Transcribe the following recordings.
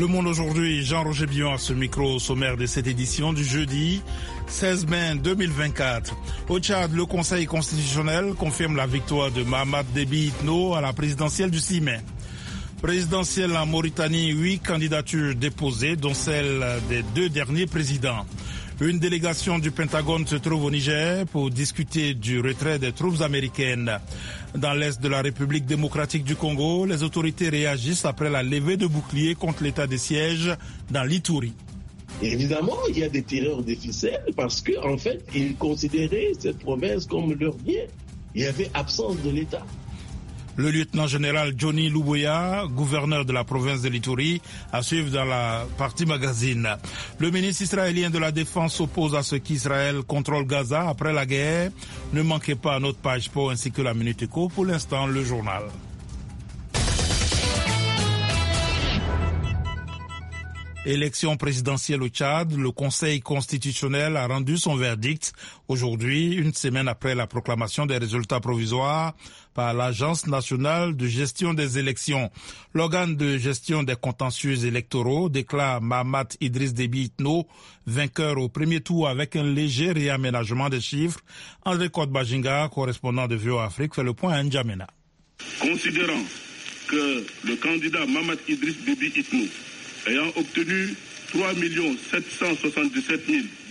Le Monde aujourd'hui, Jean-Roger Billon à ce micro au sommaire de cette édition du jeudi 16 mai 2024. Au Tchad, le Conseil constitutionnel confirme la victoire de Mahamat Déby Itno à la présidentielle du 6 mai. Présidentielle en Mauritanie, 8 candidatures déposées, dont celle des 2 derniers présidents. Une délégation du Pentagone se trouve au Niger pour discuter du retrait des troupes américaines. Dans l'est de la République démocratique du Congo, les autorités réagissent après la levée de boucliers contre l'état de siège dans l'Ituri. Évidemment, il y a des tireurs de ficelles parce qu'en fait, ils considéraient cette province comme leur bien. Il y avait absence de l'État. Le lieutenant-général Johnny Luboya, gouverneur de la province de l'Ituri, à suivre dans la partie magazine. Le ministre israélien de la Défense s'oppose à ce qu'Israël contrôle Gaza après la guerre. Ne manquez pas notre page sport ainsi que la Minute Éco. Pour l'instant, le journal. Élection présidentielle au Tchad, le Conseil constitutionnel a rendu son verdict aujourd'hui, une semaine après la proclamation des résultats provisoires par l'Agence nationale de gestion des élections. L'organe de gestion des contentieux électoraux déclare Mahamat Idriss Déby Itno vainqueur au premier tour avec un léger réaménagement des chiffres. André Kodbajinga, correspondant de VOA Afrique, fait le point à N'Djamena. Considérant que le candidat Mahamat Idriss Déby Itno ayant obtenu 3 777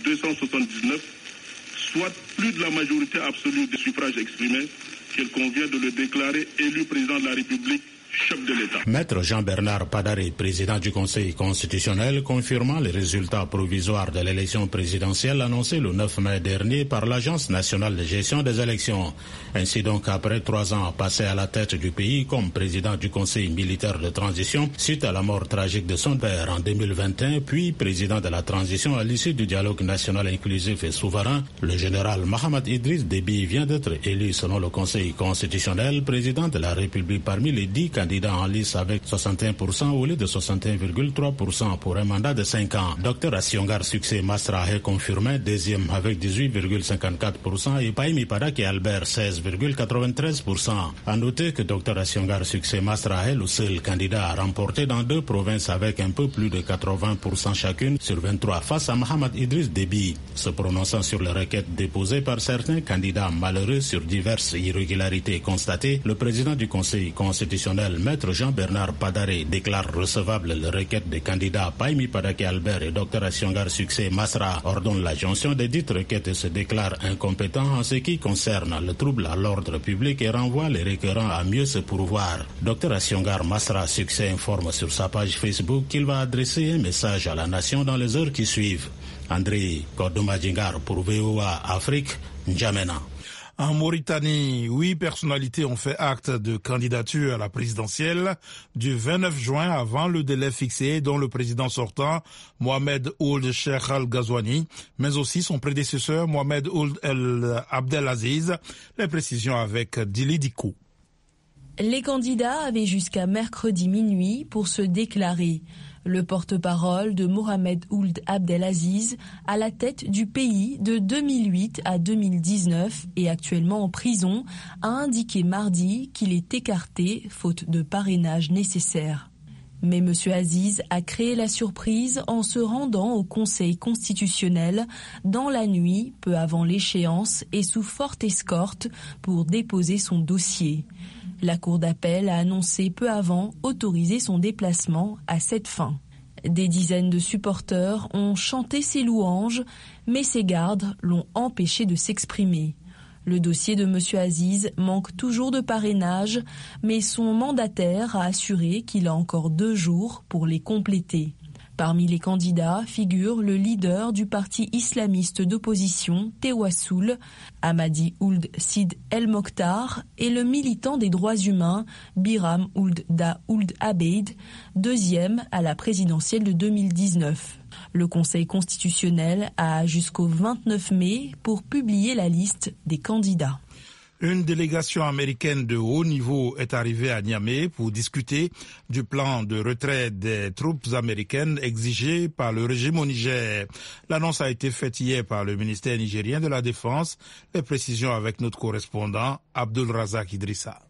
279, soit plus de la majorité absolue des suffrages exprimés, qu'il convient de le déclarer élu président de la République, chef de l'État. Maître Jean-Bernard Padaré, président du Conseil constitutionnel, confirmant les résultats provisoires de l'élection présidentielle annoncés le 9 mai dernier par l'Agence nationale de gestion des élections. Ainsi donc, après 3 ans passés à la tête du pays comme président du Conseil militaire de transition, suite à la mort tragique de son père en 2021, puis président de la transition à l'issue du dialogue national inclusif et souverain, le général Mahamat Idriss Déby vient d'être élu selon le Conseil constitutionnel président de la République parmi les 10 candidats en lice avec 61% au lieu de 61,3% pour un mandat de 5 ans. Dr Assiongar Succès Masra est confirmé deuxième avec 18,54% et Paimi Padaki Albert 16,93%. À noter que Dr Assiongar Succès Masra est le seul candidat à remporter dans 2 provinces avec un peu plus de 80% chacune sur 23 face à Mahamat Idriss Déby. Se prononçant sur les requêtes déposées par certains candidats malheureux sur diverses irrégularités constatées, le président du Conseil constitutionnel Maître Jean-Bernard Padaré déclare recevable les requêtes des candidats Paimi Padaki Albert et Dr Assiongar Succès Masra, ordonne la jonction des dites requêtes et se déclare incompétent en ce qui concerne le trouble à l'ordre public et renvoie les requérants à mieux se pourvoir. Dr Assiongar Masra Succès informe sur sa page Facebook qu'il va adresser un message à la nation dans les heures qui suivent. André Kodoumadjingar pour VOA Afrique, N'Djamena. En Mauritanie, 8 personnalités ont fait acte de candidature à la présidentielle du 29 juin avant le délai fixé, dont le président sortant, Mohamed Ould Cheikh Al Ghazouani, mais aussi son prédécesseur, Mohamed Ould El Abdelaziz. Les précisions avec Dili Dikou. Les candidats avaient jusqu'à mercredi minuit pour se déclarer. Le porte-parole de Mohamed Ould Abdelaziz, à la tête du pays de 2008 à 2019 et actuellement en prison, a indiqué mardi qu'il est écarté faute de parrainage nécessaire. Mais M. Aziz a créé la surprise en se rendant au Conseil constitutionnel dans la nuit, peu avant l'échéance et sous forte escorte pour déposer son dossier. La Cour d'appel a annoncé peu avant autoriser son déplacement à cette fin. Des dizaines de supporters ont chanté ses louanges, mais ses gardes l'ont empêché de s'exprimer. Le dossier de M. Aziz manque toujours de parrainage, mais son mandataire a assuré qu'il a encore 2 jours pour les compléter. Parmi les candidats figure le leader du parti islamiste d'opposition, Tewassoul, Hamadi Ould Sid El Mokhtar, et le militant des droits humains, Biram Ould Da Ould Abeid, deuxième à la présidentielle de 2019. Le Conseil constitutionnel a jusqu'au 29 mai pour publier la liste des candidats. Une délégation américaine de haut niveau est arrivée à Niamey pour discuter du plan de retrait des troupes américaines exigé par le régime au Niger. L'annonce a été faite hier par le ministère nigérien de la Défense. Les précisions avec notre correspondant Abdul Razak Idrissa.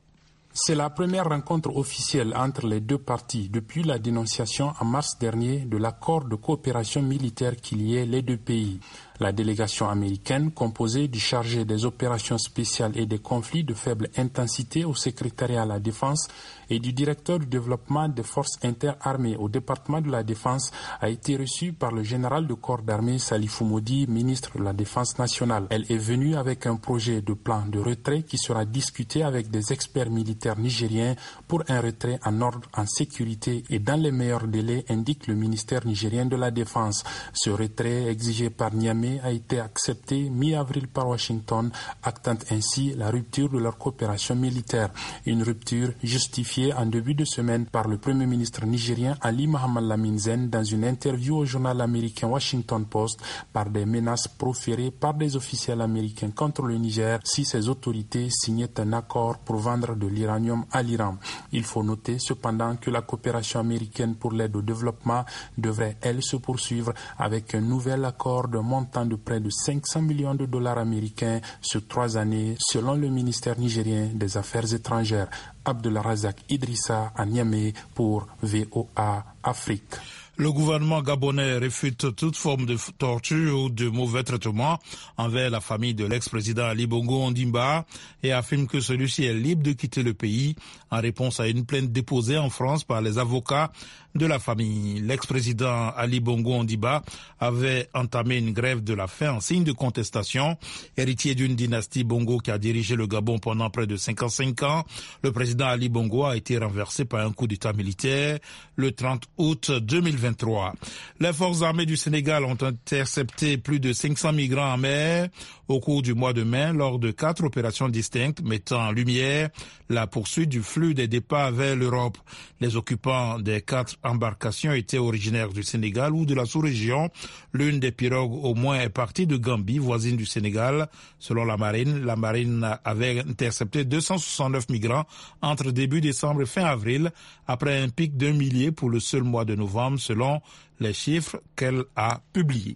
C'est la première rencontre officielle entre les deux parties depuis la dénonciation en mars dernier de l'accord de coopération militaire qui liait les deux pays. La délégation américaine, composée du chargé des opérations spéciales et des conflits de faible intensité au secrétariat à la défense et du directeur du développement des forces interarmées au département de la défense, a été reçue par le général de corps d'armée Salifou Modi, ministre de la Défense nationale. Elle est venue avec un projet de plan de retrait qui sera discuté avec des experts militaires nigériens pour un retrait en ordre, en sécurité et dans les meilleurs délais, indique le ministère nigérien de la Défense. Ce retrait exigé par Niamey a été accepté mi-avril par Washington, actant ainsi la rupture de leur coopération militaire. Une rupture justifiée en début de semaine par le Premier ministre nigérien Ali Mohamed Lamine Zen dans une interview au journal américain Washington Post par des menaces proférées par des officiels américains contre le Niger si ces autorités signaient un accord pour vendre de l'uranium à l'Iran. Il faut noter cependant que la coopération américaine pour l'aide au développement devrait, elle, se poursuivre avec un nouvel accord de montant de près de 500 millions de dollars américains sur 3 années, selon le ministère nigérien des Affaires étrangères. Abdelrazak Idrissa à Niamey pour VOA Afrique. Le gouvernement gabonais réfute toute forme de torture ou de mauvais traitement envers la famille de l'ex-président Ali Bongo Ondimba et affirme que celui-ci est libre de quitter le pays en réponse à une plainte déposée en France par les avocats de la famille. L'ex-président Ali Bongo Ondimba avait entamé une grève de la faim en signe de contestation. Héritier d'une dynastie Bongo qui a dirigé le Gabon pendant près de 55 ans, le président Ali Bongo a été renversé par un coup d'état militaire le 30 août 2023. Les forces armées du Sénégal ont intercepté plus de 500 migrants en mer au cours du mois de mai lors de 4 opérations distinctes mettant en lumière la poursuite du flux des départs vers l'Europe. Les occupants des 4 embarcations étaient originaires du Sénégal ou de la sous-région. L'une des pirogues au moins est partie de Gambie, voisine du Sénégal. Selon la marine avait intercepté 269 migrants entre début décembre et fin avril, après un pic d'1 millier pour le seul mois de novembre, selon les chiffres qu'elle a publiés.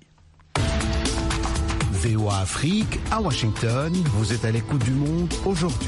VOA Afrique, à Washington, vous êtes à l'écoute du monde aujourd'hui.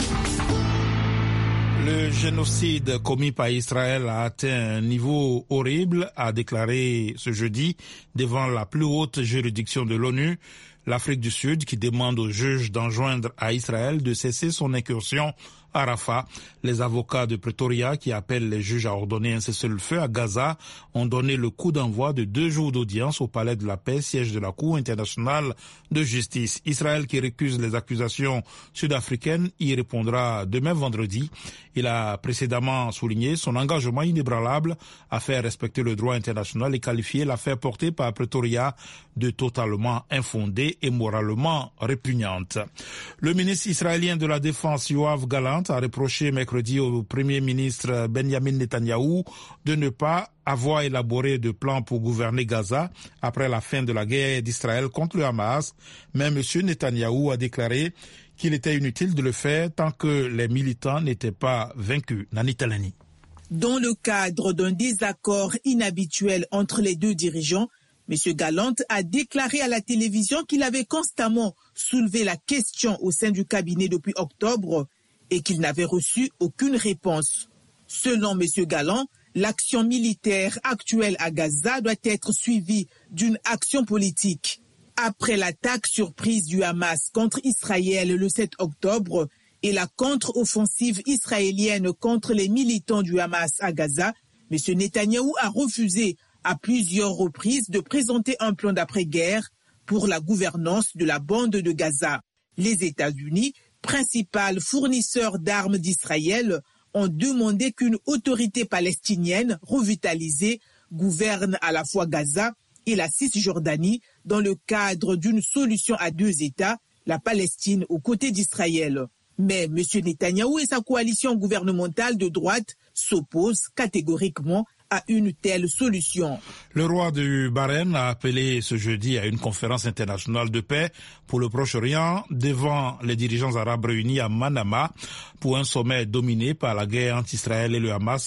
Le génocide commis par Israël a atteint un niveau horrible, a déclaré ce jeudi devant la plus haute juridiction de l'ONU, l'Afrique du Sud, qui demande aux juges d'enjoindre à Israël de cesser son incursion à Rafah. Les avocats de Pretoria, qui appellent les juges à ordonner un cessez-le-feu à Gaza, ont donné le coup d'envoi de 2 jours d'audience au Palais de la Paix, siège de la Cour internationale de justice. Israël, qui récuse les accusations sud-africaines, y répondra demain vendredi. Il a précédemment souligné son engagement inébranlable à faire respecter le droit international et qualifié l'affaire portée par Pretoria de totalement infondée et moralement répugnante. Le ministre israélien de la Défense, Yoav Gallant, a reproché mercredi au Premier ministre Benjamin Netanyahou de ne pas avoir élaboré de plan pour gouverner Gaza après la fin de la guerre d'Israël contre le Hamas. Mais M. Netanyahou a déclaré qu'il était inutile de le faire tant que les militants n'étaient pas vaincus. Nani Talani. Dans le cadre d'un désaccord inhabituel entre les deux dirigeants, M. Gallant a déclaré à la télévision qu'il avait constamment soulevé la question au sein du cabinet depuis octobre et qu'il n'avait reçu aucune réponse. Selon M. Gallant, l'action militaire actuelle à Gaza doit être suivie d'une action politique. Après l'attaque surprise du Hamas contre Israël le 7 octobre et la contre-offensive israélienne contre les militants du Hamas à Gaza, M. Netanyahou a refusé à plusieurs reprises de présenter un plan d'après-guerre pour la gouvernance de la bande de Gaza. Les États-Unis, principal fournisseur d'armes d'Israël, ont demandé qu'une autorité palestinienne revitalisée gouverne à la fois Gaza et la Cisjordanie dans le cadre d'une solution à 2 États, la Palestine aux côtés d'Israël. Mais M. Netanyahou et sa coalition gouvernementale de droite s'opposent catégoriquement à une telle solution. Le roi du Bahreïn a appelé ce jeudi à une conférence internationale de paix pour le Proche-Orient devant les dirigeants arabes réunis à Manama pour un sommet dominé par la guerre entre Israël et le Hamas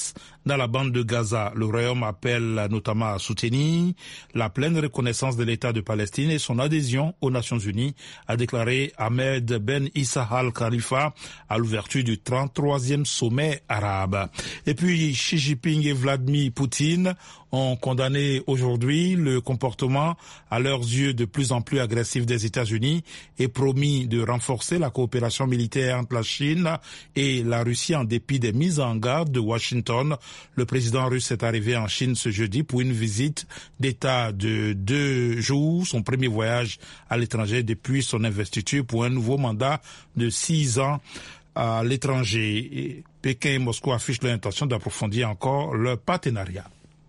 dans la bande de Gaza. Le Royaume appelle notamment à soutenir la pleine reconnaissance de l'État de Palestine et son adhésion aux Nations Unies, a déclaré Ahmed Ben Issa al-Khalifa à l'ouverture du 33e sommet arabe. Et puis Xi Jinping et Vladimir Poutine ont condamné aujourd'hui le comportement à leurs yeux de plus en plus agressif des États-Unis et promis de renforcer la coopération militaire entre la Chine et la Russie en dépit des mises en garde de Washington. Le président russe est arrivé en Chine ce jeudi pour une visite d'État de 2 jours, son premier voyage à l'étranger depuis son investiture pour un nouveau mandat de 6 ans à l'étranger. Pékin et Moscou affichent l'intention d'approfondir encore leur partenariat.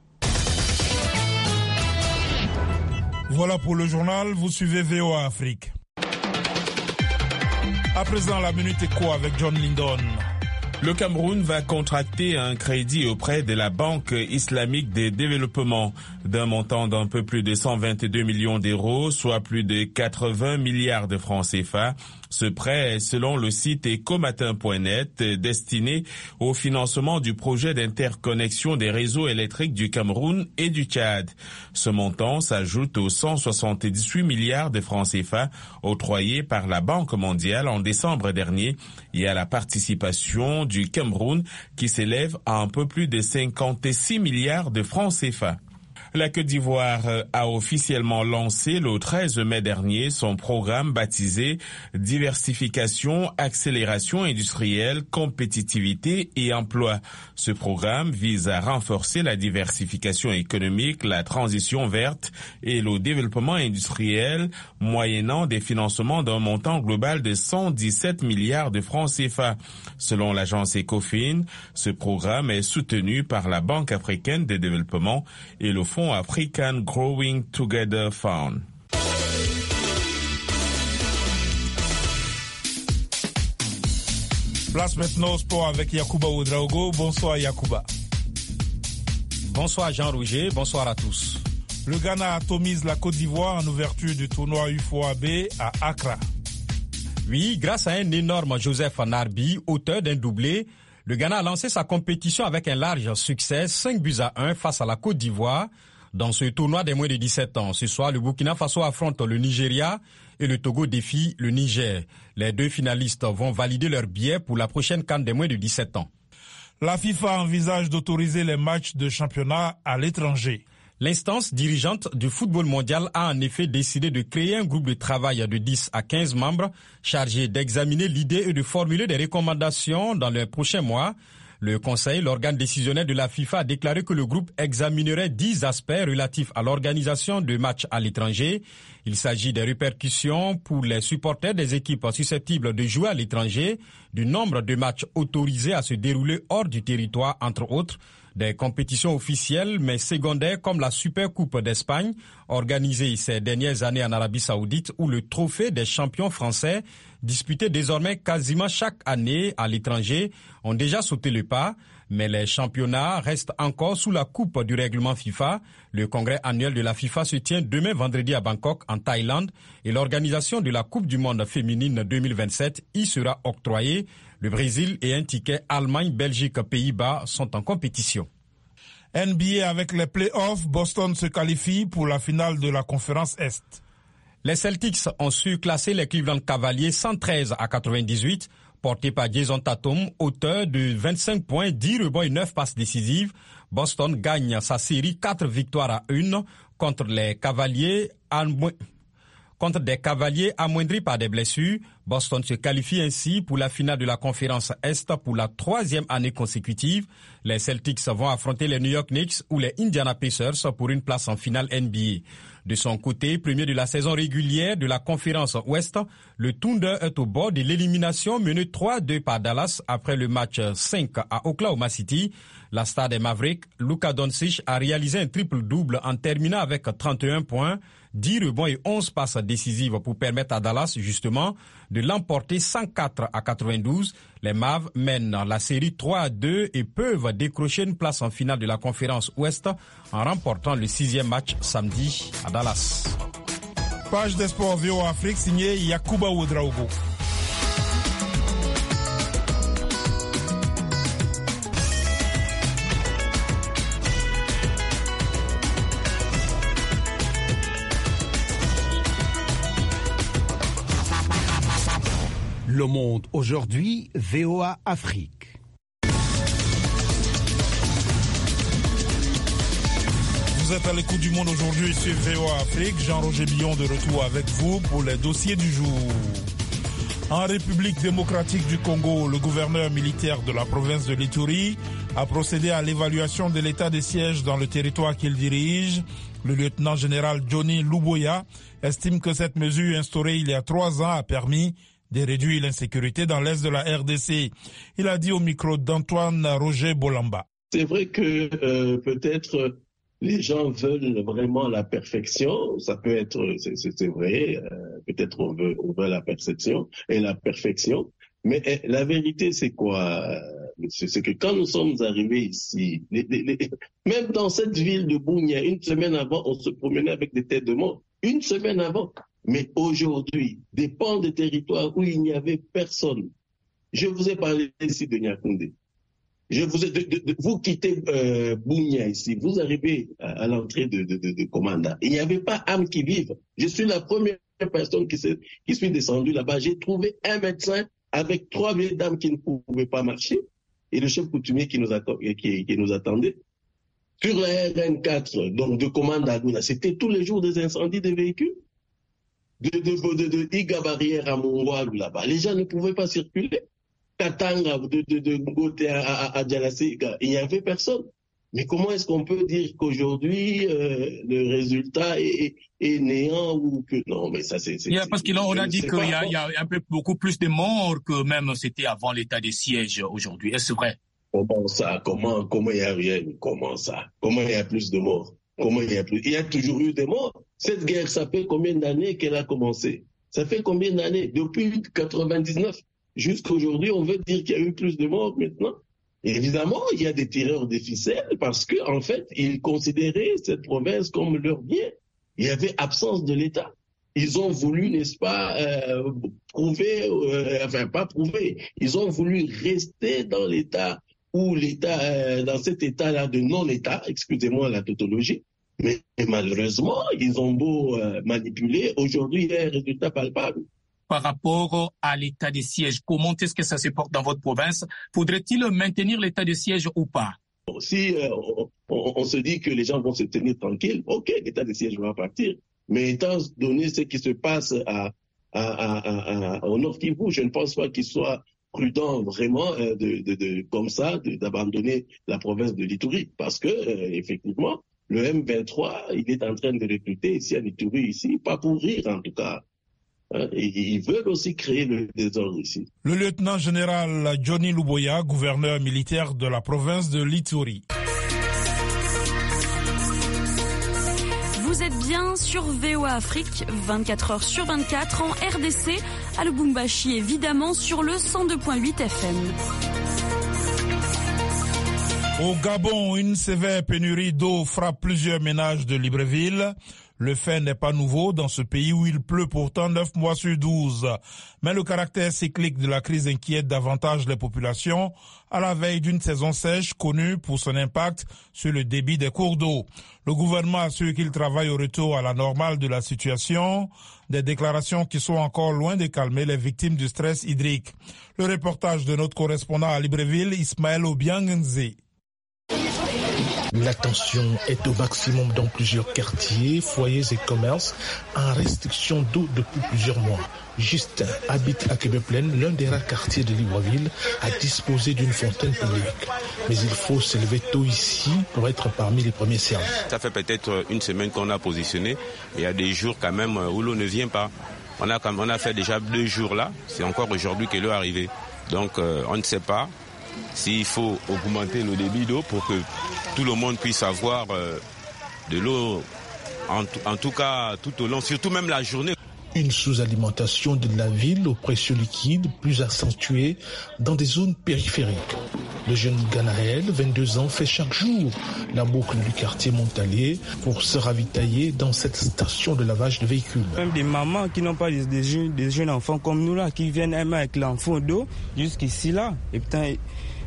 Voilà pour le journal, vous suivez VOA Afrique. À présent, la Minute Éco avec John Lindon. Le Cameroun va contracter un crédit auprès de la Banque islamique de développement d'un montant d'un peu plus de 122 millions d'euros, soit plus de 80 milliards de francs CFA. Ce prêt est, selon le site ecomatin.net, destiné au financement du projet d'interconnexion des réseaux électriques du Cameroun et du Tchad. Ce montant s'ajoute aux 178 milliards de francs CFA octroyés par la Banque mondiale en décembre dernier et à la participation du Cameroun qui s'élève à un peu plus de 56 milliards de francs CFA. La Côte d'Ivoire a officiellement lancé le 13 mai dernier son programme baptisé Diversification, accélération industrielle, compétitivité et emploi. Ce programme vise à renforcer la diversification économique, la transition verte et le développement industriel, moyennant des financements d'un montant global de 117 milliards de francs CFA. Selon l'agence Ecofin, ce programme est soutenu par la Banque africaine de développement et le Fonds African Growing Together Fund. Place maintenant au sport avec Yacouba Ouedraogo. Bonsoir Yacouba. Bonsoir Jean-Roger, bonsoir à tous. Le Ghana atomise la Côte d'Ivoire en ouverture du tournoi UFOAB à Accra. Oui, grâce à un énorme Joseph Narbi, auteur d'un doublé, le Ghana a lancé sa compétition avec un large succès, 5-1 face à la Côte d'Ivoire. Dans ce tournoi des moins de 17 ans, ce soir, le Burkina Faso affronte le Nigeria et le Togo défie le Niger. Les deux finalistes vont valider leur billet pour la prochaine CAN des moins de 17 ans. La FIFA envisage d'autoriser les matchs de championnat à l'étranger. L'instance dirigeante du football mondial a en effet décidé de créer un groupe de travail de 10 à 15 membres chargé d'examiner l'idée et de formuler des recommandations dans les prochains mois. Le Conseil, l'organe décisionnel de la FIFA, a déclaré que le groupe examinerait 10 aspects relatifs à l'organisation de matchs à l'étranger. Il s'agit des répercussions pour les supporters des équipes susceptibles de jouer à l'étranger, du nombre de matchs autorisés à se dérouler hors du territoire, entre autres, des compétitions officielles mais secondaires comme la Super Coupe d'Espagne, organisée ces dernières années en Arabie Saoudite, ou le Trophée des champions français, disputé désormais quasiment chaque année à l'étranger, ont déjà sauté le pas. Mais les championnats restent encore sous la coupe du règlement FIFA. Le congrès annuel de la FIFA se tient demain vendredi à Bangkok, en Thaïlande, et l'organisation de la Coupe du monde féminine 2027 y sera octroyée. Le Brésil et un ticket Allemagne, Belgique, Pays-Bas sont en compétition. NBA avec les playoffs, Boston se qualifie pour la finale de la conférence Est. Les Celtics ont surclassé les Cleveland Cavaliers 113 à 98, porté par Jason Tatum, auteur de 25 points, 10 rebonds et 9 passes décisives. Boston gagne sa série 4 victoires à 1 contre des Cavaliers amoindris par des blessures. Boston se qualifie ainsi pour la finale de la conférence Est pour la 3e année consécutive. Les Celtics vont affronter les New York Knicks ou les Indiana Pacers pour une place en finale NBA. De son côté, premier de la saison régulière de la conférence Ouest, le Thunder est au bord de l'élimination mené 3-2 par Dallas après le match 5 à Oklahoma City. La star des Mavericks, Luka Doncic, a réalisé un triple-double en terminant avec 31 points, 10 rebonds et 11 passes décisives pour permettre à Dallas, justement, de l'emporter 104 à 92. Les Mavs mènent la série 3-2 et peuvent décrocher une place en finale de la conférence Ouest en remportant le 6e match samedi à Dallas. Page des sports VOA Afrique signée Yacouba Ouedraogo. Le Monde aujourd'hui, VOA Afrique. Vous êtes à l'écoute du Monde aujourd'hui sur VOA Afrique. Jean-Roger Billon de retour avec vous pour les dossiers du jour. En République démocratique du Congo, le gouverneur militaire de la province de l'Ituri a procédé à l'évaluation de l'état de siège dans le territoire qu'il dirige. Le lieutenant-général Johnny Luboya estime que cette mesure instaurée il y a 3 ans a permis de réduire l'insécurité dans l'est de la RDC. Il a dit au micro d'Antoine Roger Bolamba. C'est vrai que peut-être les gens veulent vraiment la perfection. Ça peut être, c'est vrai, peut-être on veut la perception et la perfection. Mais la vérité, c'est quoi? C'est que quand nous sommes arrivés ici, même dans cette ville de Bunia, une semaine avant, on se promenait avec des têtes de mort. Une semaine avant. Mais aujourd'hui, des pans de territoire où il n'y avait personne. Je vous ai parlé ici de Niakoundé. Vous quittez Bunia ici, vous arrivez à l'entrée de Komanda. Il n'y avait pas âme qui vive. Je suis la première personne qui suis descendue là-bas. J'ai trouvé un médecin avec 3 vieilles dames qui ne pouvaient pas marcher et le chef coutumier qui nous attendait. Sur la RN4, donc de Komanda à Gouna, c'était tous les jours des incendies de véhicules. De Iga Barrière à Mongoual là-bas. Les gens ne pouvaient pas circuler. Katanga, de Ngote à Djalasé, il n'y avait personne. Mais comment est-ce qu'on peut dire qu'aujourd'hui, le résultat est néant ou que... Non, mais ça, c'est... Parce qu'on a dit qu'il y a beaucoup plus de morts que même c'était avant l'état de siège aujourd'hui. Est-ce vrai? Comment ça? Comment il n'y a rien? Comment ça? Comment il y a plus de morts? Comment il y a plus? Il y a toujours eu des morts. Cette guerre, ça fait combien d'années qu'elle a commencé? Ça fait combien d'années? Depuis 99 jusqu'à aujourd'hui, on veut dire qu'il y a eu plus de morts maintenant. Et évidemment, il y a des tireurs de ficelles parce que, en fait, ils considéraient cette province comme leur bien. Il y avait absence de l'État. Ils ont voulu, n'est-ce pas, prouver, pas prouver. Ils ont voulu rester dans l'État ou l'État, dans cet État-là de non-État, excusez-moi la tautologie. Mais malheureusement, ils ont beau manipuler. Aujourd'hui, il y a un résultat palpable. Par rapport à l'état de siège, comment est-ce que ça se porte dans votre province? Faudrait-il maintenir l'état de siège ou pas? Si on se dit que les gens vont se tenir tranquilles, ok, l'état de siège va partir. Mais étant donné ce qui se passe au Nord Kivu, je ne pense pas qu'il soit prudent vraiment comme ça d'abandonner la province de l'Ituri. Parce que, effectivement, le M23, il est en train de recruter ici à l'Ituri, ici, pas pour rire en tout cas. Ils veulent aussi créer le désordre ici. Le lieutenant-général Johnny Luboya, gouverneur militaire de la province de l'Ituri. Vous êtes bien sur VOA Afrique, 24 heures sur 24 en RDC, à Lubumbashi évidemment sur le 102.8 FM. Au Gabon, une sévère pénurie d'eau frappe plusieurs ménages de Libreville. Le fait n'est pas nouveau dans ce pays où il pleut pourtant 9 mois sur 12. Mais le caractère cyclique de la crise inquiète davantage les populations à la veille d'une saison sèche connue pour son impact sur le débit des cours d'eau. Le gouvernement assure qu'il travaille au retour à la normale de la situation, des déclarations qui sont encore loin de calmer les victimes du stress hydrique. Le reportage de notre correspondant à Libreville, Ismaël Obiangenze. La tension est au maximum dans plusieurs quartiers, foyers et commerces en restriction d'eau depuis plusieurs mois. Justin habite à Québec-Plaine, l'un des rares quartiers de Libreville, à disposer d'une fontaine publique. Mais il faut se lever tôt ici pour être parmi les premiers servis. Ça fait peut-être une semaine qu'on a positionné. Il y a des jours quand même où l'eau ne vient pas. On a fait déjà 2 jours là. C'est encore aujourd'hui que l'eau est arrivée. Donc on ne sait pas s'il faut augmenter le débit d'eau pour que tout le monde puisse avoir de l'eau, en tout cas tout au long, surtout même la journée. Une sous-alimentation de la ville aux précieux liquides plus accentuée dans des zones périphériques. Le jeune Ganaël, 22 ans, fait chaque jour la boucle du quartier Montalier pour se ravitailler dans cette station de lavage de véhicules. Même des mamans qui n'ont pas des jeunes enfants comme nous là, qui viennent avec l'enfant d'eau jusqu'ici là. Et putain,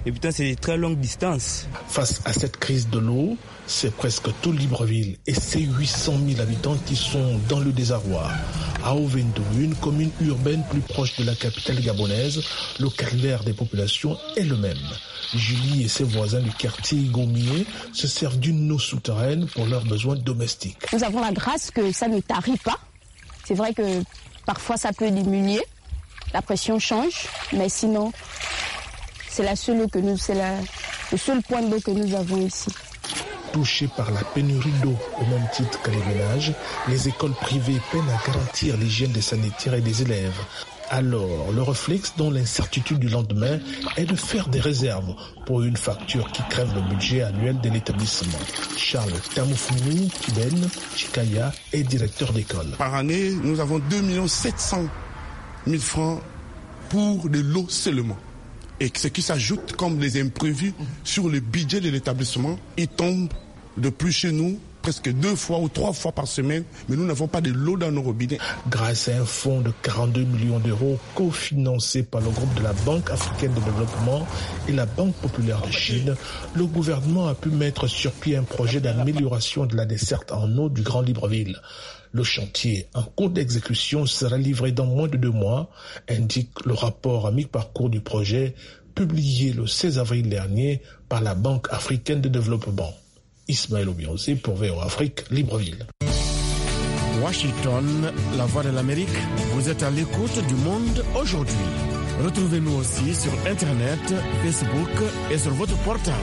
Et pourtant, c'est des très longues distances. Face à cette crise de l'eau, c'est presque tout Libreville et ses 800 000 habitants qui sont dans le désarroi. À Ovendo, une commune urbaine plus proche de la capitale gabonaise, le calvaire des populations est le même. Julie et ses voisins du quartier Gomier se servent d'une eau souterraine pour leurs besoins domestiques. Nous avons la grâce que ça ne tarit pas. C'est vrai que parfois ça peut diminuer, la pression change, mais sinon c'est le seul point d'eau que nous avons ici. Touchés par la pénurie d'eau au même titre que les ménages, les écoles privées peinent à garantir l'hygiène des sanitaires et des élèves. Alors, le réflexe dans l'incertitude du lendemain est de faire des réserves pour une facture qui crève le budget annuel de l'établissement. Charles Tamoufounou Kiben Chikaya est directeur d'école. Par année, nous avons 2 700 000 francs pour de l'eau seulement. Et ce qui s'ajoute comme des imprévus sur le budget de l'établissement, il tombe de plus chez nous presque 2 fois ou 3 fois par semaine, mais nous n'avons pas de l'eau dans nos robinets. Grâce à un fonds de 42 millions d'euros cofinancé par le groupe de la Banque africaine de développement et la Banque populaire de Chine, le gouvernement a pu mettre sur pied un projet d'amélioration de la desserte en eau du Grand Libreville. Le chantier, en cours d'exécution, sera livré dans moins de 2 mois, indique le rapport à mi-parcours du projet, publié le 16 avril dernier par la Banque africaine de développement. Ismaël Obiosé pour VOA Afrique, Libreville. Washington, la voix de l'Amérique, vous êtes à l'écoute du monde aujourd'hui. Retrouvez-nous aussi sur Internet, Facebook et sur votre portable.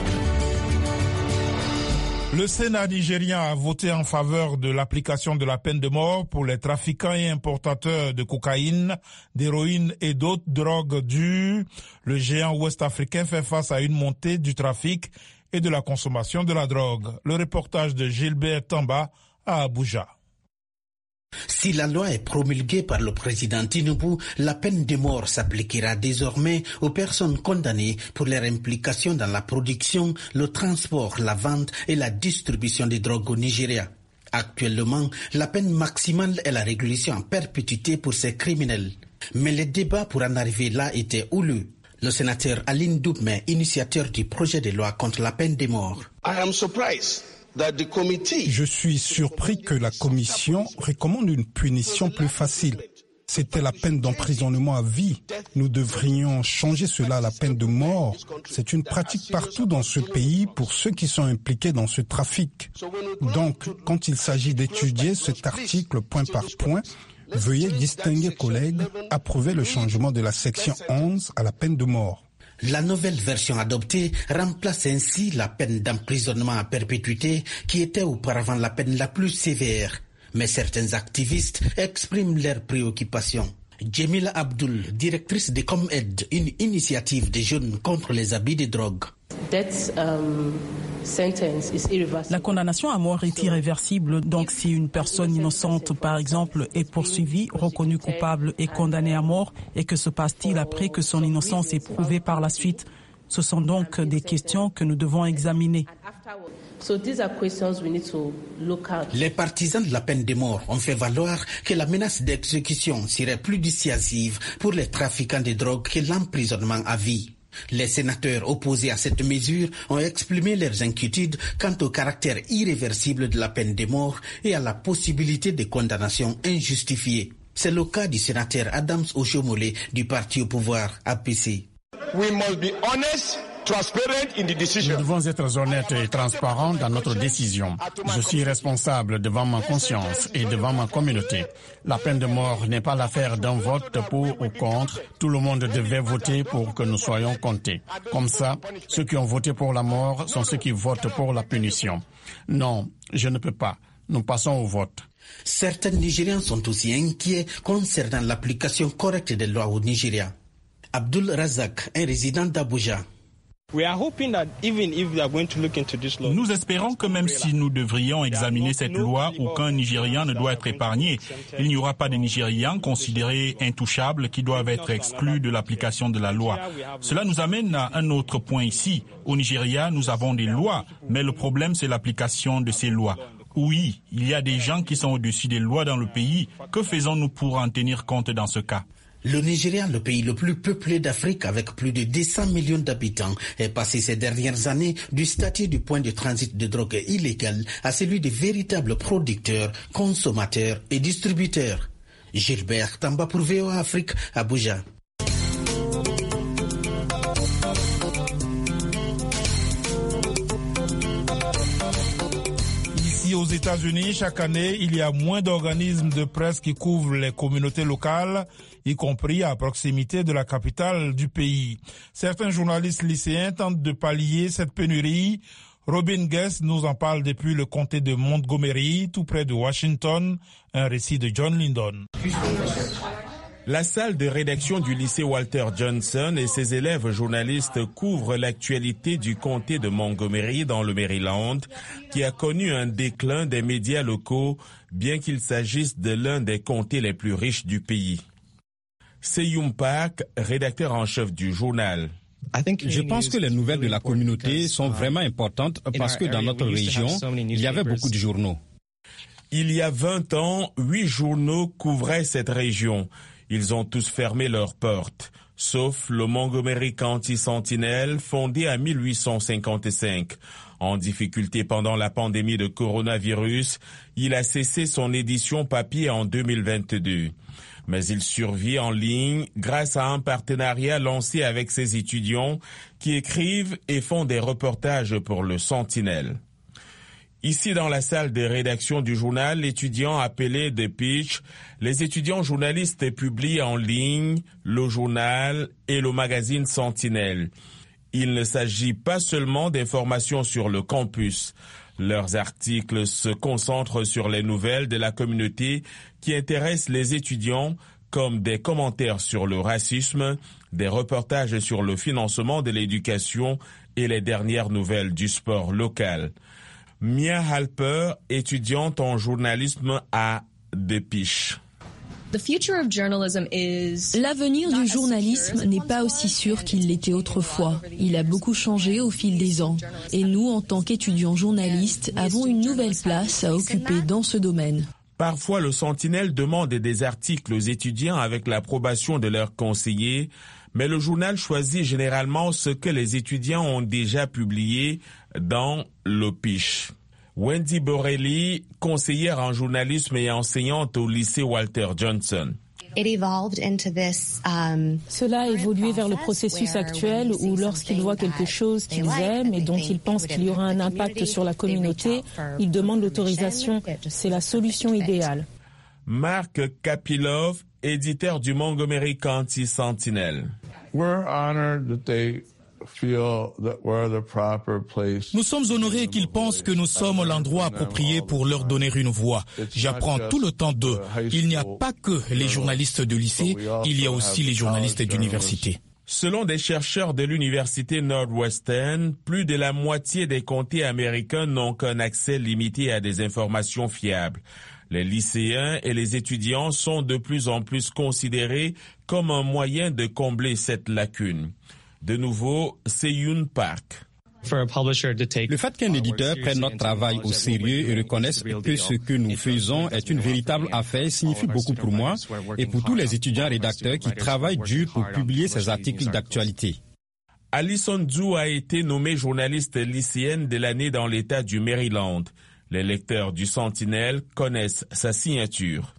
Le Sénat nigérien a voté en faveur de l'application de la peine de mort pour les trafiquants et importateurs de cocaïne, d'héroïne et d'autres drogues dures. Le géant ouest-africain fait face à une montée du trafic et de la consommation de la drogue. Le reportage de Gilbert Tamba à Abuja. Si la loi est promulguée par le président Tinubu, la peine de mort s'appliquera désormais aux personnes condamnées pour leur implication dans la production, le transport, la vente et la distribution des drogues au Nigeria. Actuellement, la peine maximale est la régulation en perpétuité pour ces criminels. Mais les débats pour en arriver là étaient houleux. Le sénateur Aline Doubme, initiateur du projet de loi contre la peine de mort. Je suis surpris que la Commission recommande une punition plus facile. C'était la peine d'emprisonnement à vie. Nous devrions changer cela à la peine de mort. C'est une pratique partout dans ce pays pour ceux qui sont impliqués dans ce trafic. Donc, quand il s'agit d'étudier cet article point par point, veuillez distinguer, collègues, approuver le changement de la section 11 à la peine de mort. La nouvelle version adoptée remplace ainsi la peine d'emprisonnement à perpétuité qui était auparavant la peine la plus sévère. Mais certains activistes expriment leurs préoccupations. Jemila Abdul, directrice de ComAid, une initiative des jeunes contre les abus de drogue. La condamnation à mort est irréversible, donc si une personne innocente, par exemple, est poursuivie, reconnue coupable et condamnée à mort, et que se passe-t-il après que son innocence est prouvée par la suite? Ce sont donc des questions que nous devons examiner. Les partisans de la peine de mort ont fait valoir que la menace d'exécution serait plus dissuasive pour les trafiquants de drogue que l'emprisonnement à vie. Les sénateurs opposés à cette mesure ont exprimé leurs inquiétudes quant au caractère irréversible de la peine de mort et à la possibilité de condamnation injustifiée. C'est le cas du sénateur Adams Oshomole du parti au pouvoir APC. Nous devons être honnêtes et transparents dans notre décision. Je suis responsable devant ma conscience et devant ma communauté. La peine de mort n'est pas l'affaire d'un vote pour ou contre. Tout le monde devait voter pour que nous soyons comptés. Comme ça, ceux qui ont voté pour la mort sont ceux qui votent pour la punition. Non, je ne peux pas. Nous passons au vote. Certains Nigériens sont aussi inquiets concernant l'application correcte des lois au Nigeria. Abdul Razak, un résident d'Abuja. Nous espérons que même si nous devrions examiner cette loi, aucun Nigérian ne doit être épargné. Il n'y aura pas de Nigérians considérés intouchables qui doivent être exclus de l'application de la loi. Cela nous amène à un autre point ici. Au Nigeria, nous avons des lois, mais le problème c'est l'application de ces lois. Oui, il y a des gens qui sont au-dessus des lois dans le pays. Que faisons-nous pour en tenir compte dans ce cas? Le Nigeria, le pays le plus peuplé d'Afrique avec plus de 200 millions d'habitants, est passé ces dernières années du statut du point de transit de drogue illégale à celui de véritable producteur, consommateur et distributeur. Gilbert Tamba pour VOA Afrique, Abuja. Aux États-Unis, chaque année, il y a moins d'organismes de presse qui couvrent les communautés locales, y compris à proximité de la capitale du pays. Certains journalistes lycéens tentent de pallier cette pénurie. Robin Guest nous en parle depuis le comté de Montgomery, tout près de Washington. Un récit de John Lyndon. La salle de rédaction du lycée Walter Johnson et ses élèves journalistes couvrent l'actualité du comté de Montgomery dans le Maryland, qui a connu un déclin des médias locaux, bien qu'il s'agisse de l'un des comtés les plus riches du pays. Seyum Park, rédacteur en chef du journal. Je pense que les nouvelles de la communauté sont vraiment importantes parce que dans notre région, il y avait beaucoup de journaux. Il y a 20 ans, 8 journaux couvraient cette région. Ils ont tous fermé leurs portes, sauf le Montgomery County Sentinel, fondé en 1855. En difficulté pendant la pandémie de coronavirus, il a cessé son édition papier en 2022. Mais il survit en ligne grâce à un partenariat lancé avec ses étudiants qui écrivent et font des reportages pour le Sentinel. Ici, dans la salle de rédaction du journal, l'étudiant appelé The Pitch, les étudiants journalistes publient en ligne le journal et le magazine Sentinel. Il ne s'agit pas seulement d'informations sur le campus. Leurs articles se concentrent sur les nouvelles de la communauté qui intéressent les étudiants, comme des commentaires sur le racisme, des reportages sur le financement de l'éducation et les dernières nouvelles du sport local. Mia Halper, étudiante en journalisme à The Pitch. L'avenir du journalisme n'est pas aussi sûr qu'il l'était autrefois. Il a beaucoup changé au fil des ans. Et nous, en tant qu'étudiants journalistes, avons une nouvelle place à occuper dans ce domaine. Parfois, le Sentinel demande des articles aux étudiants avec l'approbation de leurs conseillers, mais le journal choisit généralement ce que les étudiants ont déjà publié dans le Pitch. Wendy Borelli, conseillère en journalisme et enseignante au lycée Walter Johnson. Cela a évolué vers le processus actuel où lorsqu'ils voient quelque chose qu'ils aiment et dont ils pensent qu'il y aura un impact sur la communauté, ils demandent l'autorisation. C'est la solution idéale. Mark Kapilov, éditeur du Montgomery County Sentinel. Nous sommes honorés qu'ils pensent que nous sommes l'endroit approprié pour leur donner une voix. J'apprends tout le temps d'eux. Il n'y a pas que les journalistes de lycée, il y a aussi les journalistes d'université. Selon des chercheurs de l'université Northwestern, plus de la moitié des comtés américains n'ont qu'un accès limité à des informations fiables. Les lycéens et les étudiants sont de plus en plus considérés comme un moyen de combler cette lacune. De nouveau, Seyun Park. Le fait qu'un éditeur prenne notre travail au sérieux et reconnaisse que ce que nous faisons est une véritable affaire signifie beaucoup pour moi et pour tous les étudiants rédacteurs qui travaillent dur pour publier ces articles d'actualité. Alison Zhu a été nommée journaliste lycéenne de l'année dans l'État du Maryland. Les lecteurs du Sentinel connaissent sa signature.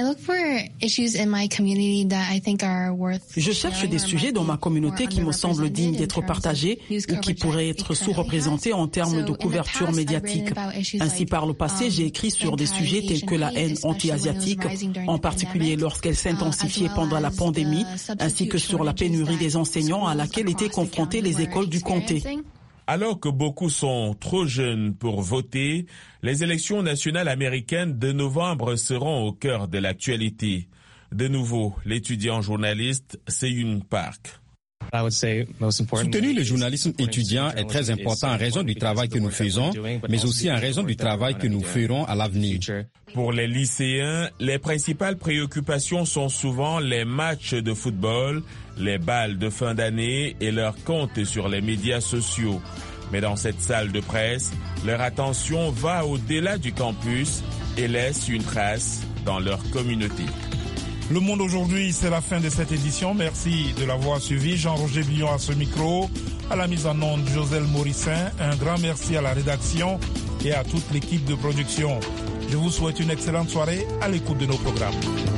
Je cherche des sujets dans ma communauté qui me semblent dignes d'être partagés ou qui pourraient être sous-représentés en termes de couverture médiatique. Ainsi, par le passé, j'ai écrit sur des sujets tels que la haine anti-asiatique, en particulier lorsqu'elle s'intensifiait pendant la pandémie, ainsi que sur la pénurie des enseignants à laquelle étaient confrontées les écoles du comté. Alors que beaucoup sont trop jeunes pour voter, les élections nationales américaines de novembre seront au cœur de l'actualité. De nouveau, l'étudiant journaliste Seyun Park. Soutenir le journalisme étudiant est très important en raison du travail que nous faisons, mais aussi en raison du travail que nous ferons à l'avenir. Pour les lycéens, les principales préoccupations sont souvent les matchs de football, les bals de fin d'année et leurs comptes sur les médias sociaux. Mais dans cette salle de presse, leur attention va au-delà du campus et laisse une trace dans leur communauté. Le Monde aujourd'hui, c'est la fin de cette édition. Merci de l'avoir suivi. Jean-Roger Billon à ce micro, à la mise en onde Joselle Morissin. Un grand merci à la rédaction et à toute l'équipe de production. Je vous souhaite une excellente soirée à l'écoute de nos programmes.